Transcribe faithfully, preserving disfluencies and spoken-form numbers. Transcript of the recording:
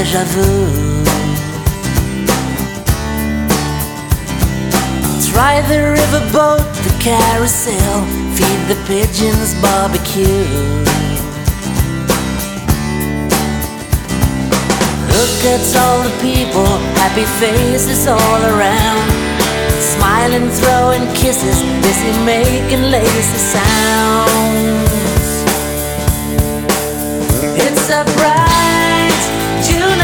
déjà vu. Try the riverboat, the carousel, feed the pigeons, barbecue. Look at all the people, happy faces all around, smiling, throwing kisses, busy making lazy sounds. It's a bright